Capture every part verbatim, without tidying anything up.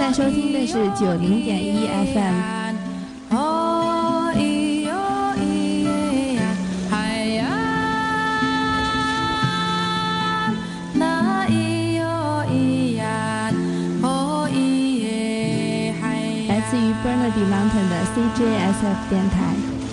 在收听的是九零点一 F M。来自于 Burnaby Mountain 的 C J S F 电台。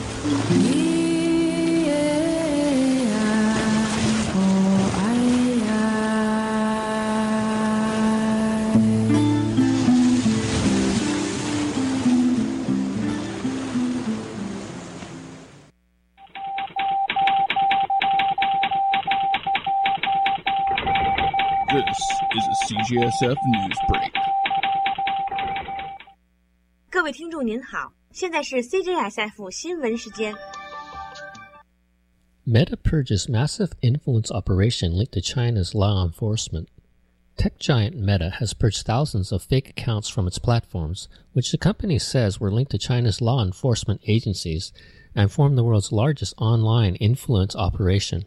This is a C J S F News Break。 各位听众您好，现在是 C J S F 新闻时间。 Meta purges massive influence operation linked to China's law enforcement. Tech giant Meta has purged thousands of fake accounts from its platforms, which the company says were linked to China's law enforcement agencies and form the world's largest online influence operation.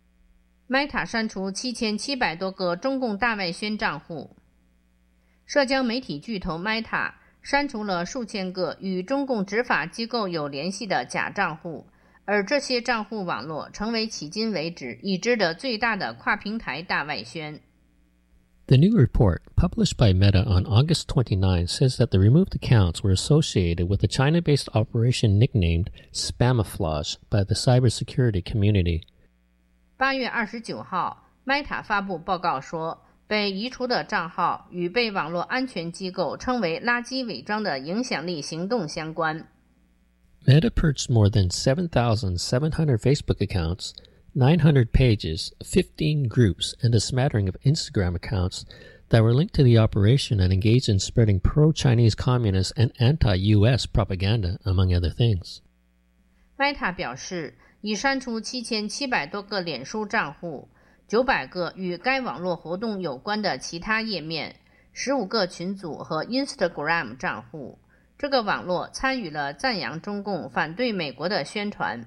Meta 删除七千七百多个中共大外宣账户。社交媒体巨头 Meta 删除了数千个与中共执法机构有联系的假账户，而这些账户网络成为迄今为止已知的最大的跨平台大外宣。 The new report, published by Meta on August twenty-ninth, says that the removed accounts were associated with a China-based operation nicknamed Spamiflage by the cybersecurity community. 八月二十九号 Meta 发布报告说，被移除的账号与被网络安全机构称为垃圾伪装的影响力行动相关。 Meta purged more than seven thousand seven hundred Facebook accounts, nine hundred pages, fifteen groups, and a smattering of Instagram accounts that were linked to the operation and engaged in spreading pro-Chinese communist and anti-U S propaganda, among other things. Meta 表示，已删除七千七百多个脸书账户，九百个与该网络活动有关的其他页面，十五个群组和 Instagram 账户。这个网络参与了赞扬中共、反对美国的宣传。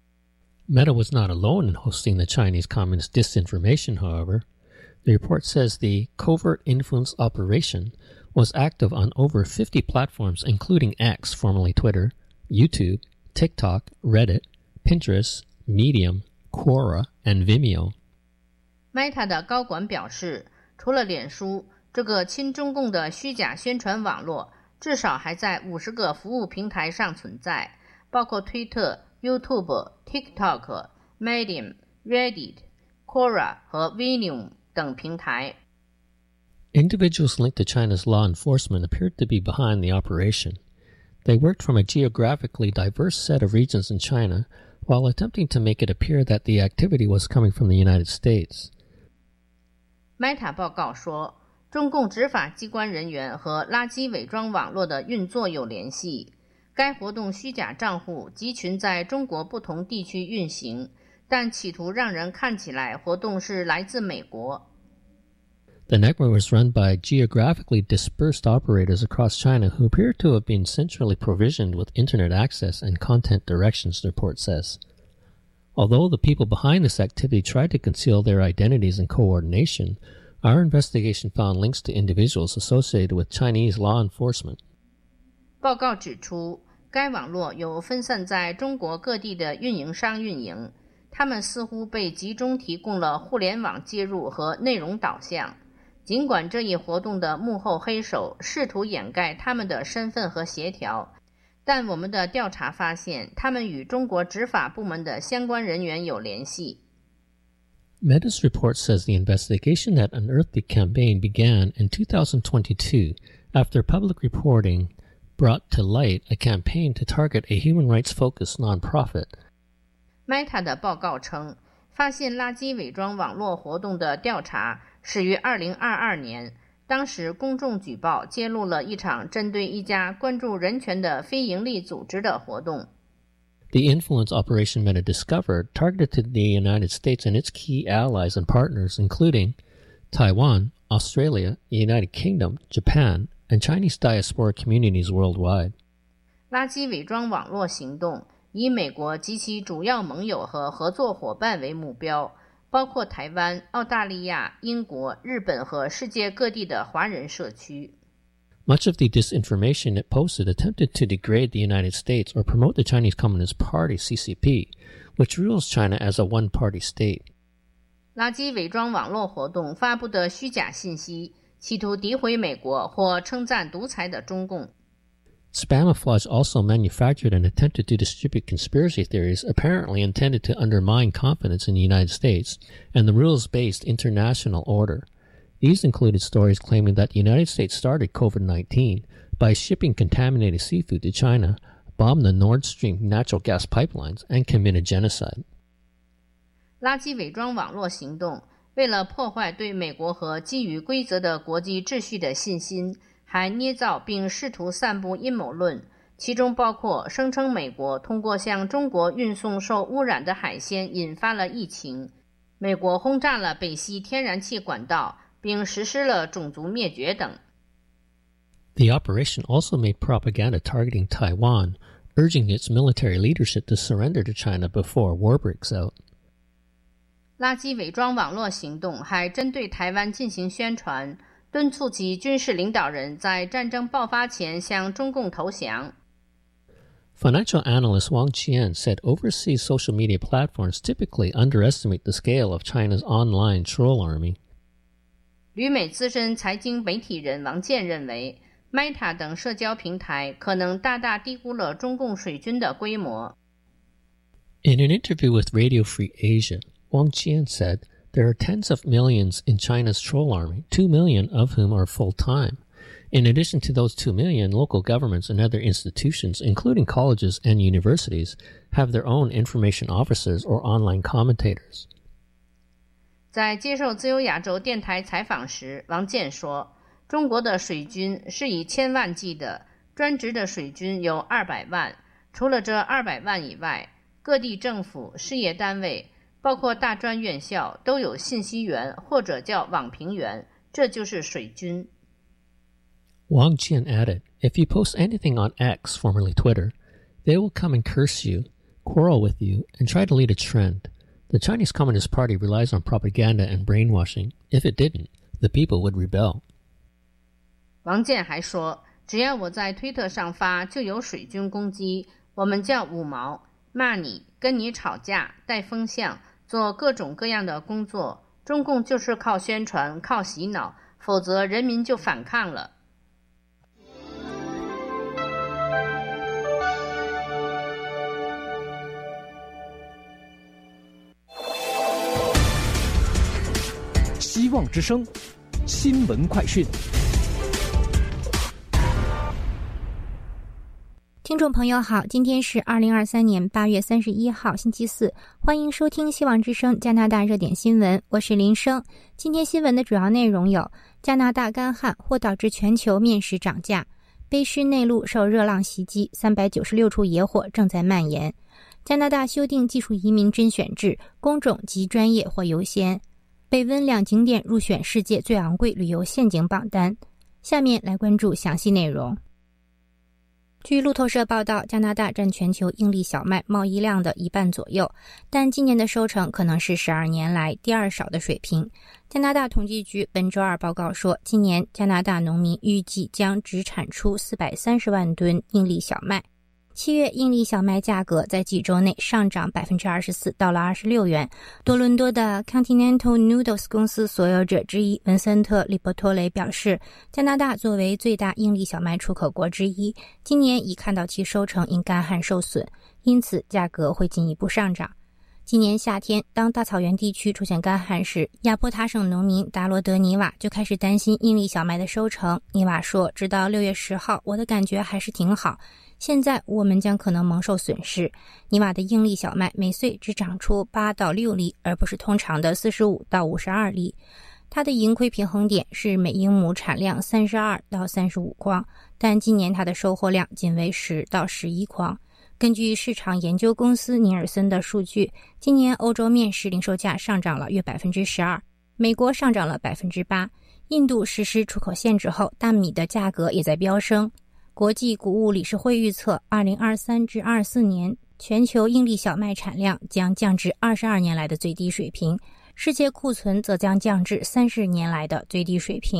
Meta was not alone in hosting the Chinese communist disinformation, however. The report says the covert influence operation was active on over fifty platforms, including X, formerly Twitter, YouTube, TikTok, Reddit, Pinterest, Medium, Quora, and Vimeo. Meta 的高管表示，除了脸书，这个亲中共的虚假宣传网络至少还在五十个服务平台上存在，包括推特、YouTube、TikTok、Medium、Reddit、Quora 和 Vimeo 等平台。 Individuals linked to China's law enforcement appeared to be behind the operation. They worked from a geographically diverse set of regions in China, while attempting to make it appear that the activity was coming from the United States. Meta 报告说，中共执法机关人员和垃圾伪装网络的运作有联系。该活动虚假账户集群在中国不同地区运行，但企图让人看起来活动是来自美国。 The network was run by geographically dispersed operators across China who appear to have been centrally provisioned with internet access and content directions, the report says. Although the people behind this activity tried to conceal their identities and coordination, our investigation found links to individuals associated with Chinese law enforcement. 报告指出，该网络有分散在中国各地的运营商运营，他们似乎被集中提供了互联网接入和内容导向。尽管这一活动的幕后黑手试图掩盖他们的身份和协调，但我们的调查发现，他们与中国执法部门的相关人员有联系。 Meta's report says the investigation that unearthed the campaign began in two thousand twenty-two after public reporting brought to light a campaign to target a human rights-focused nonprofit. Meta 的报告称，发现垃圾伪装网络活动的调查始于二零二二年，当时公众举报揭露了一场针对一家关注人权的非营利组织的活动。 The influence operation Meta discovered targeted the United States and its key allies and partners, including Taiwan, Australia, the United Kingdom, Japan, and Chinese diaspora communities worldwide. 垃圾伪装网络行动以美国及其主要盟友和合作伙伴为目标，包括台湾、澳大利亚、英国、日本和世界各地的华人社区。 Much of the disinformation it posted attempted to degrade the United States or promote the Chinese Communist Party, C C P, which rules China as a one-party state. 垃圾伪装网络活动发布的虚假信息，企图诋毁美国或称赞独裁的中共。 Spamouflage also manufactured and attempted to distribute conspiracy theories apparently intended to undermine confidence in the United States and the rules-based international order. These included stories claiming that the United States started COVID nineteen by shipping contaminated seafood to China, bombed the Nord Stream natural gas pipelines, and committed genocide. 垃圾伪装网络行动为了破坏对美国和基于规则的国际秩序的信心，还捏造并试图散布阴谋论，其中包括声称美国通过向中国运送受污染的海鲜引发了疫情，美国轰炸了北溪天然气管道，并实施了种族灭绝等。 The operation also made propaganda targeting Taiwan, urging its military leadership to surrender to China before war breaks out. 垃圾伪装网络行动还针对台湾进行宣传，敦促其军事领导人在战争爆发前向中共投降。 Financial analyst Wang Qian said overseas social media platforms typically underestimate the scale of China's online troll army. 旅美资深财经媒体人王健认为 Meta 等社交平台可能大大低估了中共水军的规模。 In an interview with Radio Free Asia, Wang Qian said there are tens of millions in China's troll army, two million of whom are full-time. In addition to those two million, local governments and other institutions, including colleges and universities, have their own information officers or online commentators. 在接受自由亚洲电台采访时，王健说，中国的水军是以千万计的，专职的水军有二百万。除了这二百万以外，各地政府、事业单位，包括大专院校都有信息员或者叫网评员，这就是水军。 Wang Jian added, if you post anything on X, formerly Twitter, they will come and curse you, quarrel with you, and try to lead a trend. The Chinese Communist Party relies on propaganda and brainwashing. If it didn't, the people would rebel. 王健还说，只要我在推特上发，就有水军攻击，我们叫五毛，骂你，跟你吵架，带风向，做各种各样的工作。中共就是靠宣传，靠洗脑，否则人民就反抗了。 希望之声新闻快讯。 听众朋友好，今天是二零二三年八月三十一号星期四，欢迎收听希望之声加拿大热点新闻，我是林生。今天新闻的主要内容有：加拿大干旱或导致全球面食涨价；卑诗内陆受热浪袭击，三百九十六处野火正在蔓延；加拿大修订技术移民甄选制，工种及专业或优先；被温两景点入选世界最昂贵旅游陷阱榜单。下面来关注详细内容。据路透社报道，加拿大占全球硬粒小麦贸易量的一半左右，但今年的收成可能是十二年来第二少的水平。加拿大统计局本周二报告说，今年加拿大农民预计将只产出四百三十万吨硬粒小麦。七月硬粒小麦价格在几周内上涨 百分之二十四， 到了二十六元。多伦多的 Continental Noodles 公司所有者之一文森特·利波托雷表示，加拿大作为最大硬粒小麦出口国之一，今年已看到其收成因干旱受损，因此价格会进一步上涨。今年夏天，当大草原地区出现干旱时，亚伯塔省农民达罗德尼瓦就开始担心硬粒小麦的收成。尼瓦说，直到六月十号，我的感觉还是挺好，现在我们将可能蒙受损失。尼瓦的硬粒小麦每岁只长出八到六粒，而不是通常的四十五到五十二粒。它的盈亏平衡点是每英亩产量三十二到三十五筐，但今年它的收获量仅为十到十一筐。根据市场研究公司尼尔森的数据，今年欧洲面食零售价上涨了约 百分之十二， 美国上涨了 百分之八， 印度实施出口限制后，大米的价格也在飙升。国际谷物理事会预测，二零二三至二四年全球硬粒小麦产量将降至二十二年来的最低水平，世界库存则将降至三十年来的最低水平。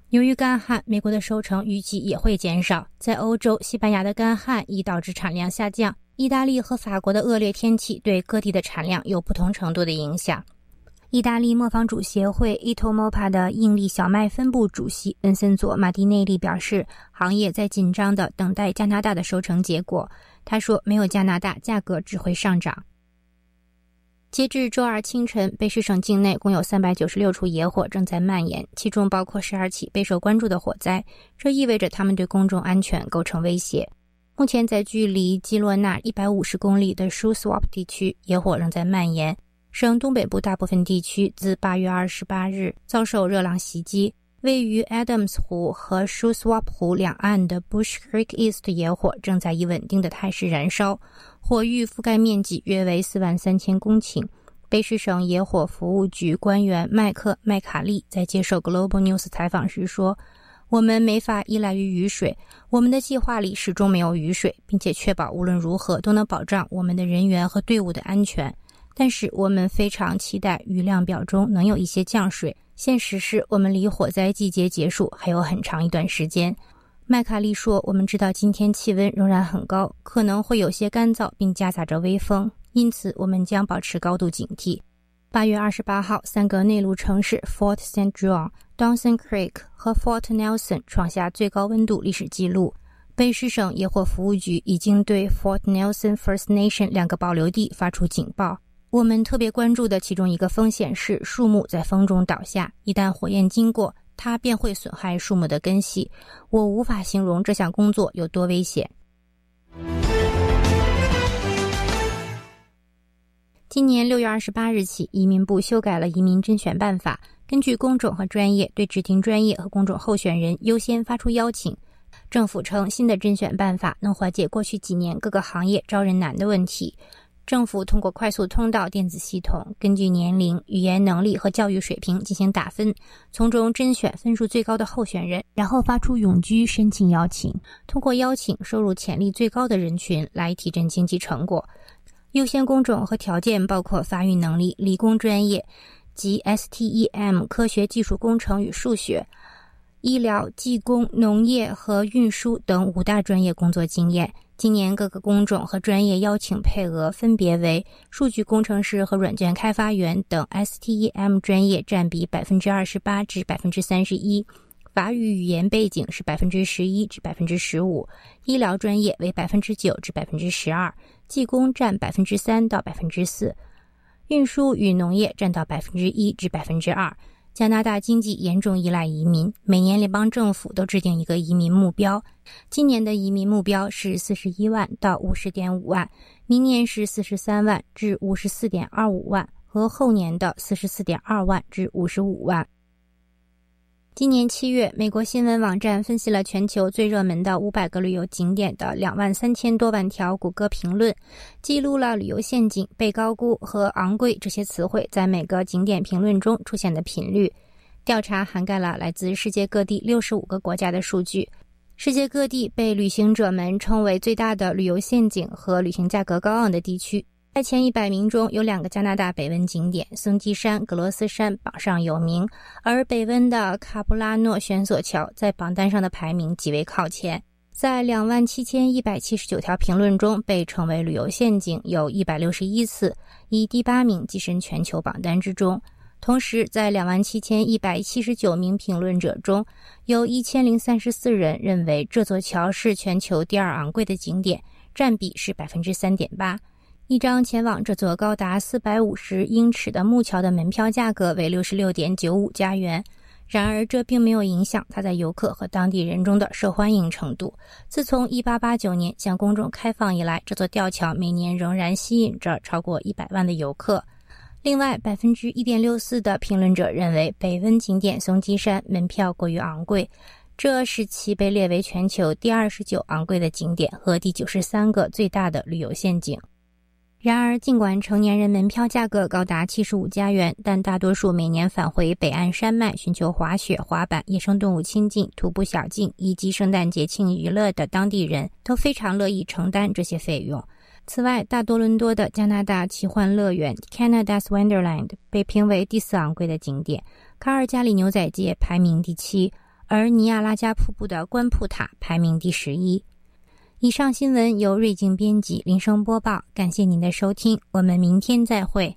由于干旱，美国的收成预计也会减少。在欧洲，西班牙的干旱已导致产量下降，意大利和法国的恶劣天气对各地的产量有不同程度的影响。意大利磨坊主协会 Itomopa 的印利小麦分部主席恩森佐马蒂内利表示，行业在紧张地等待加拿大的收成结果。他说，没有加拿大，价格只会上涨。截至周二清晨，卑诗省境内共有三百九十六处野火正在蔓延，其中包括十二起备受关注的火灾，这意味着它们对公众安全构成威胁。目前在距离基洛纳一百五十公里的 Shuswap 地区，野火仍在蔓延。省东北部大部分地区自八月二十八日遭受热浪袭击，位于 Adams 湖和 Shuswap 湖两岸的 Bush Creek East 野火正在以稳定的态势燃烧，火域覆盖面积约为四万三千公顷。卑诗省野火服务局官员麦克麦卡利在接受 Global News 采访时说，我们没法依赖于雨水，我们的计划里始终没有雨水，并且确保无论如何都能保障我们的人员和队伍的安全。但是我们非常期待雨量表中能有一些降水。现实是我们离火灾季节结束还有很长一段时间。麦卡利说，我们知道今天气温仍然很高，可能会有些干燥并夹杂着微风，因此我们将保持高度警惕。八月二十八号，三个内陆城市 Fort Saint John、Dawson Creek 和 Fort Nelson 创下最高温度历史记录。卑诗省野火服务局已经对 Fort Nelson First Nation 两个保留地发出警报。我们特别关注的其中一个风险是树木在风中倒下，一旦火焰经过，它便会损害树木的根系。我无法形容这项工作有多危险。今年六月二十八日起，移民部修改了移民甄选办法，根据工种和专业对指定专业和工种候选人优先发出邀请。政府称，新的甄选办法能缓解过去几年各个行业招人难的问题。政府通过快速通道电子系统，根据年龄、语言能力和教育水平进行打分，从中甄选分数最高的候选人，然后发出永居申请邀请。通过邀请收入潜力最高的人群来提振经济成果。优先工种和条件包括发育能力、理工专业及 S T E M 科学技术工程与数学、医疗、技工、农业和运输等五大专业工作经验。今年各个工种和专业邀请配额分别为数据工程师和软件开发员等 S T E M 专业占比 百分之二十八 至 百分之三十一， 法语语言背景是 百分之十一 至 百分之十五， 医疗专业为 百分之九 至 百分之十二， 技工占 百分之三 到 百分之四， 运输与农业占到 百分之一 至 百分之二。加拿大经济严重依赖移民，每年联邦政府都制定一个移民目标。今年的移民目标是四十一万到五十点五万，明年是四十三万至五十四点二五万，和后年的四十四点二万至五十五万。今年七月，美国新闻网站分析了全球最热门的五百个旅游景点的两万三千多万条谷歌评论，记录了旅游陷阱、被高估和昂贵这些词汇在每个景点评论中出现的频率。调查涵盖了来自世界各地六十五个国家的数据。世界各地被旅行者们称为最大的旅游陷阱和旅行价格高昂的地区。在前一百名中，有两个加拿大北温景点，松基山、格罗斯山榜上有名，而北温的卡布拉诺悬索桥在榜单上的排名极为靠前。在两万七千一百七十九条评论中，被称为旅游陷阱有一百六十一次，以第八名跻身全球榜单之中。同时，在两万七千一百七十九名评论者中，有一千零三十四人认为这座桥是全球第二昂贵的景点，占比是 百分之三点八。一张前往这座高达四百五十英尺的木桥的门票价格为 六十六点九五加元。然而，这并没有影响它在游客和当地人中的受欢迎程度。自从一八八九年向公众开放以来，这座吊桥每年仍然吸引着超过一百万的游客。另外 百分之一点六四 的评论者认为北温景点松基山门票过于昂贵，这使其被列为全球第二十九昂贵的景点和第九十三个最大的旅游陷阱。然而，尽管成年人门票价格高达七十五加元，但大多数每年返回北岸山脉寻求滑雪、滑板、野生动物亲近、徒步小径以及圣诞节庆娱乐的当地人都非常乐意承担这些费用。此外，大多伦多的加拿大奇幻乐园 Canada's Wonderland 被评为第四昂贵的景点，卡尔加里牛仔街排名第七， 而尼亚拉加瀑布的观瀑塔排名第十一。以上新闻由瑞静编辑，林生播报，感谢您的收听，我们明天再会。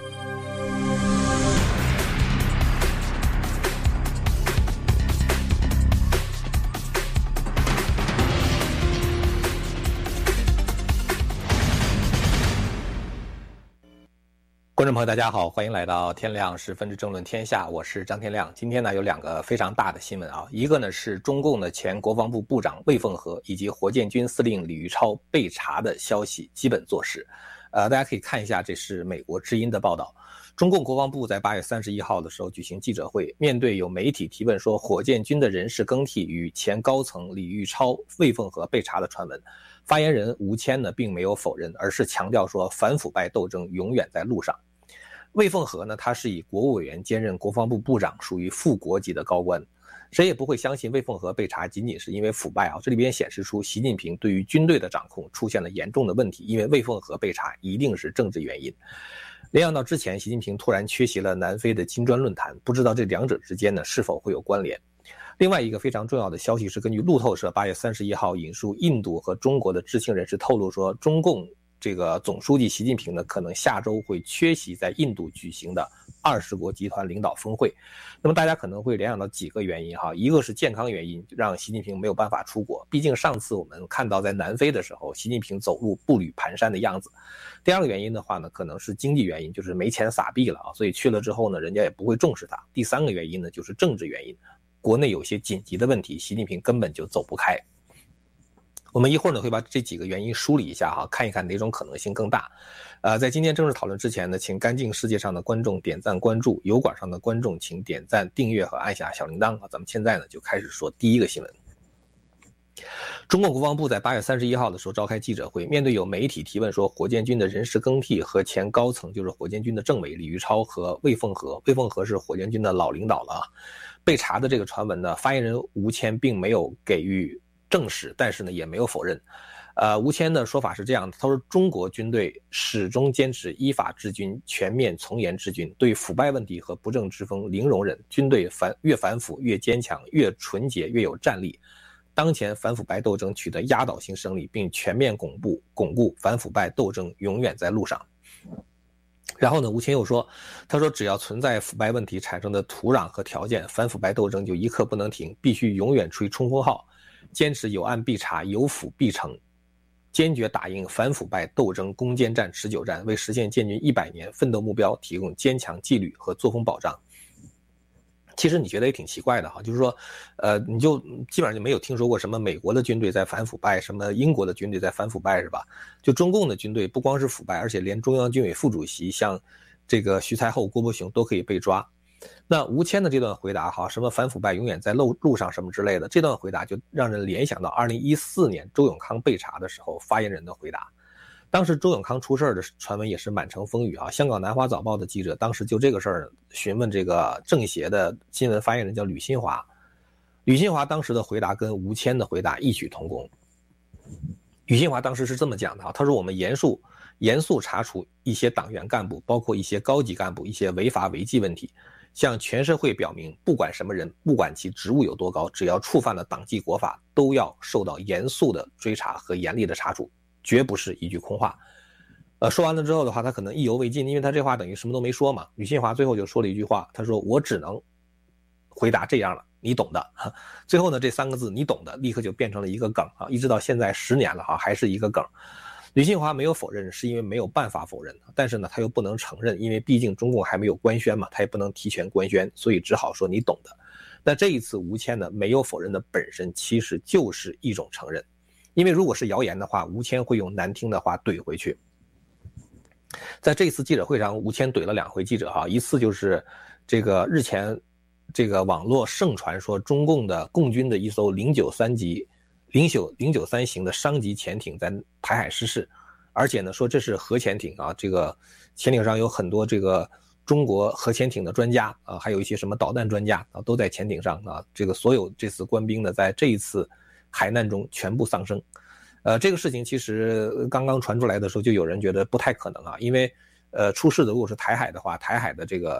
观众朋友大家好，欢迎来到天亮十分之政论天下，我是张天亮。今天呢有两个非常大的新闻啊，一个呢是中共的前国防部部长魏凤和以及火箭军司令李玉超被查的消息基本坐实。呃，大家可以看一下，这是美国之音的报道。中共国防部在八月三十一号的时候举行记者会，面对有媒体提问说火箭军的人事更替与前高层李玉超、魏凤和被查的传闻，发言人吴谦呢并没有否认，而是强调说反腐败斗争永远在路上。魏凤和呢，他是以国务委员兼任国防部部长，属于副国级的高官。谁也不会相信魏凤和被查仅仅是因为腐败啊！这里边显示出习近平对于军队的掌控出现了严重的问题，因为魏凤和被查一定是政治原因。联想到之前习近平突然缺席了南非的金砖论坛，不知道这两者之间呢是否会有关联。另外一个非常重要的消息是，根据路透社八月三十一号引述印度和中国的知情人士透露说，中共这个总书记习近平呢，可能下周会缺席在印度举行的二十国集团领导峰会。那么大家可能会联想到几个原因哈，一个是健康原因，让习近平没有办法出国，毕竟上次我们看到在南非的时候，习近平走路步履蹒跚的样子。第二个原因的话呢，可能是经济原因，就是没钱撒币了啊，所以去了之后呢，人家也不会重视他。第三个原因呢，就是政治原因，国内有些紧急的问题，习近平根本就走不开。我们一会儿呢会把这几个原因梳理一下哈，看一看哪种可能性更大。呃，在今天正式讨论之前呢，请干净世界上的观众点赞关注，油管上的观众请点赞订阅和按下小铃铛啊。咱们现在呢就开始说第一个新闻。中共国防部在八月三十一号的时候召开记者会，面对有媒体提问说火箭军的人事更替和前高层就是火箭军的政委李玉超和魏凤和，魏凤和是火箭军的老领导了啊，被查的这个传闻呢，发言人吴谦并没有给予证实，但是呢也没有否认。呃，吴谦的说法是这样的，他说中国军队始终坚持依法治军、全面从严治军，对腐败问题和不正之风零容忍，军队反越反腐越坚强，越纯洁越有战力。当前反腐败斗争取得压倒性胜利，并全面巩固巩固反腐败斗争永远在路上。然后呢，吴谦又说，他说只要存在腐败问题产生的土壤和条件，反腐败斗争就一刻不能停，必须永远吹冲锋号，坚持有案必查，有腐必惩，坚决打赢反腐败斗争攻坚战、持久战，为实现建军一百年奋斗目标提供坚强纪律和作风保障。其实你觉得也挺奇怪的哈，就是说，呃，你就基本上就没有听说过什么美国的军队在反腐败，什么英国的军队在反腐败是吧？就中共的军队不光是腐败，而且连中央军委副主席像这个徐才厚、郭伯雄都可以被抓。那吴谦的这段回答哈，什么反腐败永远在路路上什么之类的，这段回答就让人联想到二零一四年周永康被查的时候发言人的回答。当时周永康出事的传闻也是满城风雨啊！香港南华早报的记者当时就这个事儿询问这个政协的新闻发言人叫吕新华，吕新华当时的回答跟吴谦的回答异曲同工。吕新华当时是这么讲的啊，他说我们严肃严肃查处一些党员干部，包括一些高级干部一些违法违纪问题，向全社会表明，不管什么人，不管其职务有多高，只要触犯了党纪国法，都要受到严肃的追查和严厉的查处，绝不是一句空话。呃，说完了之后的话，他可能意犹未尽，因为他这话等于什么都没说嘛。吕新华最后就说了一句话，他说我只能回答这样了，你懂的。最后呢，这三个字你懂的立刻就变成了一个梗啊，一直到现在十年了哈，还是一个梗。吕新华没有否认，是因为没有办法否认，但是呢他又不能承认，因为毕竟中共还没有官宣嘛，他也不能提前官宣，所以只好说你懂的。那这一次吴谦呢没有否认的本身其实就是一种承认，因为如果是谣言的话，吴谦会用难听的话怼回去。在这次记者会上，吴谦怼了两回记者哈，一次就是这个日前这个网络盛传说中共的共军的一艘零九三级零九零九三型的商级潜艇在台海失事，而且呢说这是核潜艇啊，这个潜艇上有很多这个中国核潜艇的专家啊，还有一些什么导弹专家啊都在潜艇上啊，这个所有这次官兵呢在这一次海难中全部丧生。呃，这个事情其实刚刚传出来的时候，就有人觉得不太可能啊，因为呃出事的如果是台海的话，台海的这个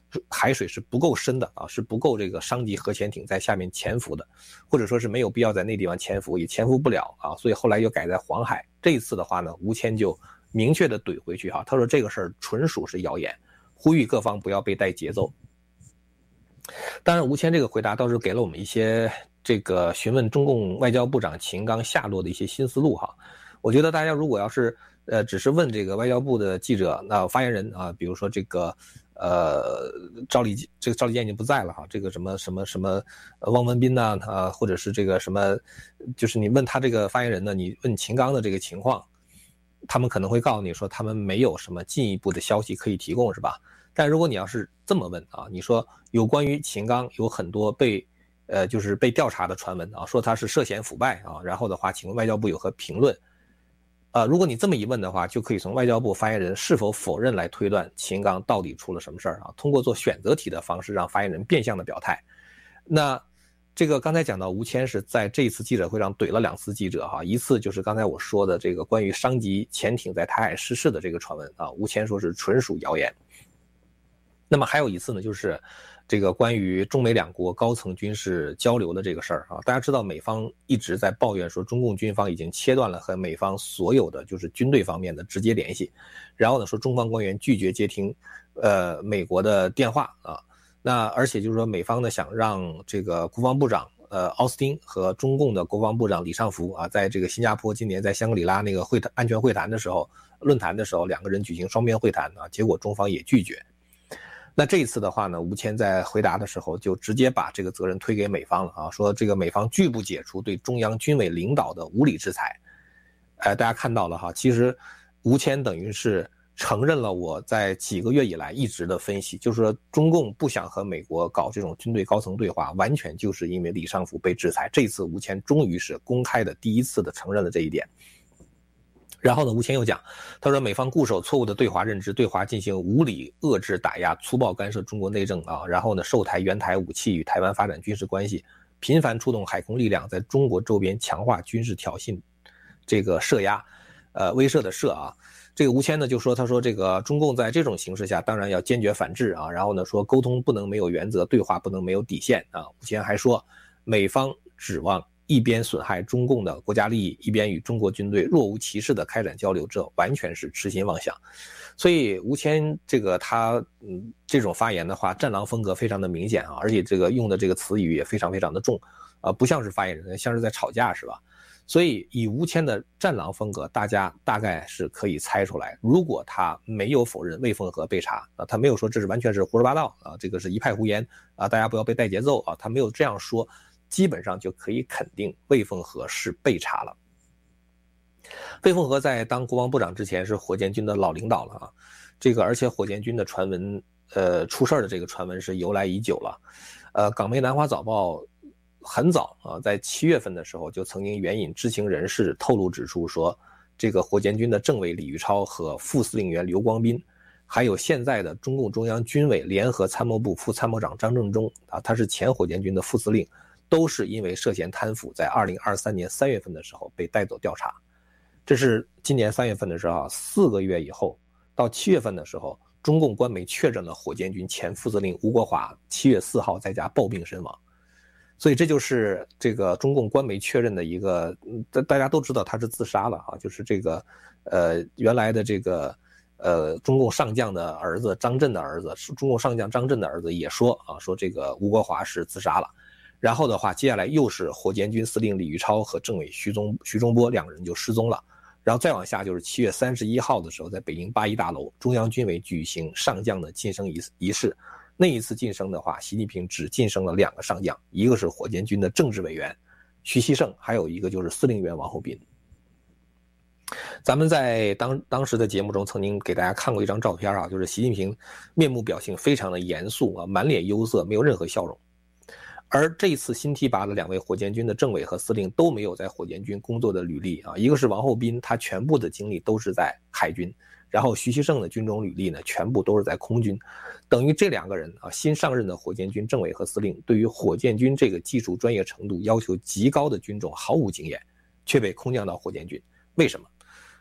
海水是不够深的啊，是不够这个商级核潜艇在下面潜伏的，或者说是没有必要在那地方潜伏，也潜伏不了啊，所以后来又改在黄海。这一次的话呢，吴谦就明确的怼回去哈，他说这个事儿纯属是谣言，呼吁各方不要被带节奏。当然，吴谦这个回答倒是给了我们一些这个询问中共外交部长秦刚下落的一些新思路哈。我觉得大家如果要是呃只是问这个外交部的记者，那发言人啊，比如说这个呃赵立这个赵立坚已经不在了哈，这个什么什么什么汪文斌呐啊，或者是这个什么，就是你问他这个发言人呢，你问秦刚的这个情况，他们可能会告诉你说他们没有什么进一步的消息可以提供，是吧？但如果你要是这么问啊，你说有关于秦刚有很多被呃就是被调查的传闻啊，说他是涉嫌腐败啊，然后的话请问外交部有何评论？呃，如果你这么一问的话，就可以从外交部发言人是否否认来推断秦刚到底出了什么事儿啊，通过做选择题的方式让发言人变相的表态。那这个刚才讲到吴谦是在这一次记者会上怼了两次记者哈，一次就是刚才我说的这个关于商级潜艇在台海失事的这个传闻啊，吴谦说是纯属谣言。那么还有一次呢，就是这个关于中美两国高层军事交流的这个事儿啊，大家知道美方一直在抱怨说中共军方已经切断了和美方所有的就是军队方面的直接联系，然后呢说中方官员拒绝接听呃美国的电话啊，那而且就是说美方呢想让这个国防部长呃奥斯汀和中共的国防部长李尚福啊，在这个新加坡今年在香格里拉那个会谈安全会谈的时候论坛的时候，两个人举行双边会谈啊，结果中方也拒绝。那这一次的话呢，吴谦在回答的时候就直接把这个责任推给美方了啊，说这个美方拒不解除对中央军委领导的无理制裁。呃，大家看到了哈，其实吴谦等于是承认了我在几个月以来一直的分析，就是说中共不想和美国搞这种军队高层对话，完全就是因为李尚福被制裁。这次吴谦终于是公开的第一次的承认了这一点。然后呢，吴谦又讲，他说美方固守错误的对华认知，对华进行无理遏制打压，粗暴干涉中国内政啊，然后呢售台援台武器与台湾发展军事关系，频繁出动海空力量在中国周边强化军事挑衅，这个设压，呃威慑的慑啊。这个吴谦呢就说，他说这个中共在这种形势下当然要坚决反制啊，然后呢说沟通不能没有原则，对话不能没有底线啊。吴谦还说，美方指望一边损害中共的国家利益，一边与中国军队若无其事的开展交流，这完全是痴心妄想。所以吴谦这个他嗯这种发言的话，战狼风格非常的明显啊，而且这个用的这个词语也非常非常的重啊，不像是发言人，像是在吵架是吧？所以以吴谦的战狼风格，大家大概是可以猜出来，如果他没有否认魏凤和被查啊，他没有说这是完全是胡说八道啊，这个是一派胡言啊，大家不要被带节奏啊，他没有这样说，基本上就可以肯定魏凤和是被查了。魏凤和在当国防部长之前是火箭军的老领导了啊，这个而且火箭军的传闻，呃，出事的这个传闻是由来已久了。呃，港媒南华早报很早啊，在七月份的时候就曾经援引知情人士透露指出说，这个火箭军的政委李玉超和副司令员刘光斌，还有现在的中共中央军委联合参谋部副参谋长张正中啊，他是前火箭军的副司令，都是因为涉嫌贪腐，在二零二三年三月份的时候被带走调查。这是今年三月份的时候，四个月以后，到七月份的时候，中共官媒确诊了火箭军前副司令吴国华七月四号在家暴病身亡。所以这就是这个中共官媒确认的一个，大家都知道他是自杀了啊，就是这个呃原来的这个呃中共上将的儿子张震的儿子，中共上将张震的儿子也说啊，说这个吴国华是自杀了。然后的话，接下来又是火箭军司令李玉超和政委徐宗徐中波两个人就失踪了。然后再往下就是七月三十一号的时候，在北京八一大楼，中央军委举行上将的晋升仪仪式。那一次晋升的话，习近平只晋升了两个上将，一个是火箭军的政治委员徐锡胜，还有一个就是司令员王厚斌。咱们在当当时的节目中曾经给大家看过一张照片啊，就是习近平面部表情非常的严肃啊，满脸忧色，没有任何笑容。而这一次新提拔的两位火箭军的政委和司令都没有在火箭军工作的履历啊，一个是王厚斌，他全部的经历都是在海军，然后徐锡胜的军种履历呢，全部都是在空军，等于这两个人啊，新上任的火箭军政委和司令，对于火箭军这个技术专业程度要求极高的军种毫无经验，却被空降到火箭军。为什么？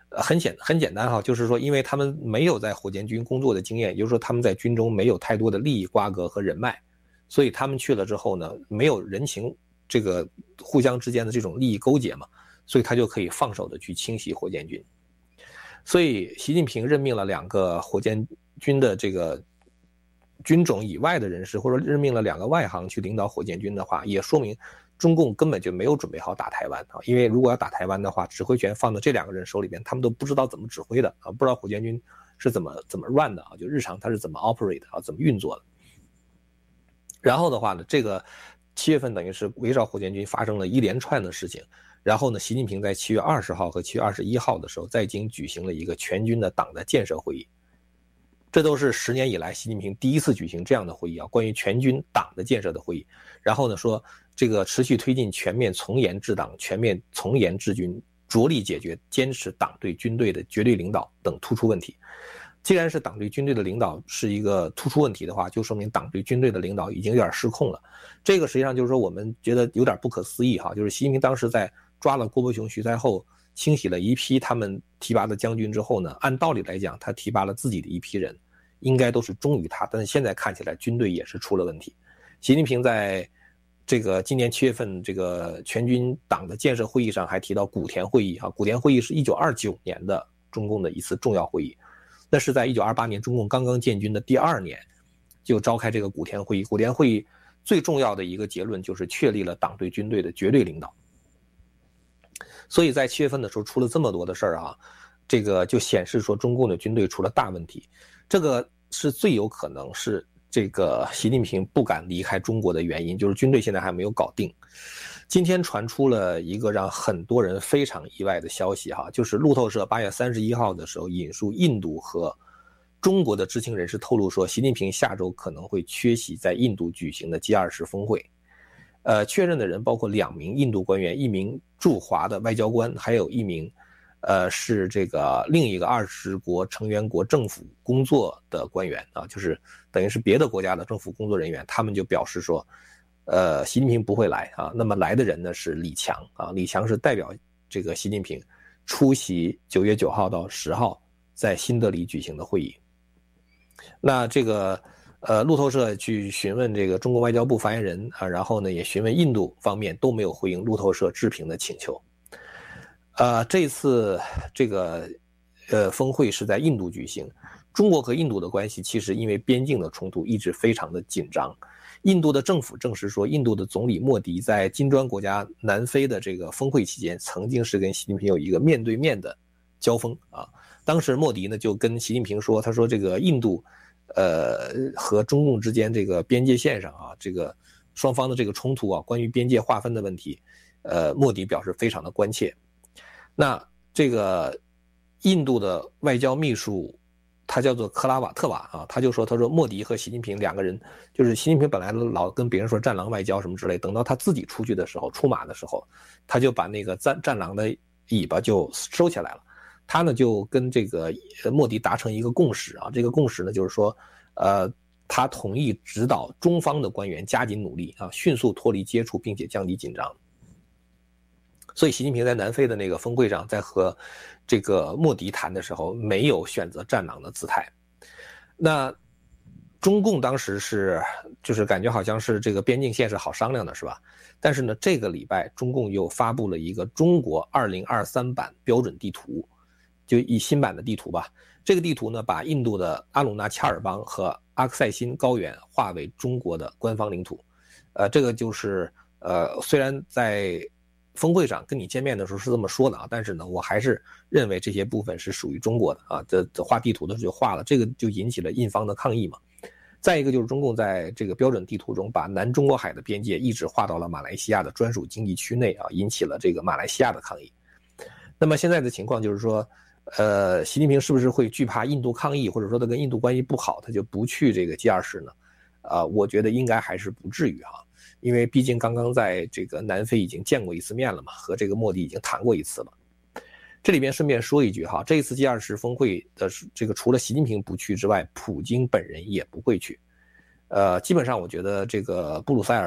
呃很简很简单哈，就是说因为他们没有在火箭军工作的经验，也就是说他们在军中没有太多的利益瓜葛和人脉，所以他们去了之后呢，没有人情这个互相之间的这种利益勾结嘛，所以他就可以放手的去清洗火箭军。所以习近平任命了两个火箭军的这个军种以外的人士，或者任命了两个外行去领导火箭军的话，也说明中共根本就没有准备好打台湾啊！因为如果要打台湾的话，指挥权放到这两个人手里边，他们都不知道怎么指挥的啊，不知道火箭军是怎么怎么 run 的啊，就日常他是怎么 operate 啊，怎么运作的。然后的话呢，这个七月份等于是围绕火箭军发生了一连串的事情。然后呢，习近平在七月二十号和七月二十一号的时候，在京举行了一个全军的党的建设会议。这都是十年以来习近平第一次举行这样的会议啊，关于全军党的建设的会议。然后呢，说这个持续推进全面从严治党、全面从严治军，着力解决坚持党对军队的绝对领导等突出问题。既然是党对军队的领导是一个突出问题的话，就说明党对军队的领导已经有点失控了。这个实际上就是说我们觉得有点不可思议哈，就是习近平当时在抓了郭伯雄、徐才厚，清洗了一批他们提拔的将军之后呢，按道理来讲，他提拔了自己的一批人，应该都是忠于他，但是现在看起来军队也是出了问题。习近平在这个今年七月份这个全军党的建设会议上还提到古田会议啊，古田会议是一九二九年的中共的一次重要会议，那是在一九二八年中共刚刚建军的第二年就召开这个古田会议。古田会议最重要的一个结论就是确立了党对军队的绝对领导。所以在七月份的时候出了这么多的事儿啊，这个就显示说中共的军队出了大问题。这个是最有可能是这个习近平不敢离开中国的原因，就是军队现在还没有搞定。今天传出了一个让很多人非常意外的消息哈，就是路透社八月三十一号的时候引述印度和中国的知情人士透露说，习近平下周可能会缺席在印度举行的 G 二十 峰会。呃，确认的人包括两名印度官员，一名驻华的外交官，还有一名呃，是这个另一个二十国成员国政府工作的官员啊，就是等于是别的国家的政府工作人员，他们就表示说，呃，习近平不会来啊。那么来的人呢是李强啊，李强是代表这个习近平出席九月九号到十号在新德里举行的会议。那这个呃，路透社去询问这个中国外交部发言人啊，然后呢也询问印度方面，都没有回应路透社置评的请求。呃，这次这个呃峰会是在印度举行，中国和印度的关系其实因为边境的冲突一直非常的紧张。印度的政府证实说，印度的总理莫迪在金砖国家南非的这个峰会期间，曾经是跟习近平有一个面对面的交锋啊。当时莫迪呢就跟习近平说，他说这个印度呃和中共之间这个边界线上啊，这个双方的这个冲突啊，关于边界划分的问题，呃，莫迪表示非常的关切。那这个印度的外交秘书，他叫做克拉瓦特瓦啊，他就说，他说莫迪和习近平两个人，就是习近平本来老跟别人说战狼外交什么之类，等到他自己出去的时候，出马的时候，他就把那个战战狼的尾巴就收起来了。他呢就跟这个莫迪达成一个共识啊，这个共识呢就是说，呃，他同意指导中方的官员加紧努力啊，迅速脱离接触，并且降低紧张。所以习近平在南非的那个峰会上，在和这个莫迪谈的时候，没有选择战狼的姿态。那中共当时是就是感觉好像是这个边境线是好商量的，是吧？但是呢，这个礼拜中共又发布了一个中国二零二三版标准地图，就以新版的地图吧。这个地图呢，把印度的阿鲁纳恰尔邦和阿克塞辛高原划为中国的官方领土。呃，这个就是呃，虽然在峰会上跟你见面的时候是这么说的啊，但是呢，我还是认为这些部分是属于中国的啊。这这画地图的时候就画了，这个就引起了印方的抗议嘛。再一个就是中共在这个标准地图中把南中国海的边界一直划到了马来西亚的专属经济区内啊，引起了这个马来西亚的抗议。那么现在的情况就是说，呃，习近平是不是会惧怕印度抗议，或者说他跟印度关系不好，他就不去这个 G 二十呢？啊、呃，我觉得应该还是不至于哈。因为毕竟刚刚在这个南非已经见过一次面了嘛，和这个莫迪已经谈过一次了。这里边顺便说一句哈，这一次 G 二十 峰会的这个除了习近平不去之外，普京本人也不会去。呃，基本上我觉得这个布鲁塞尔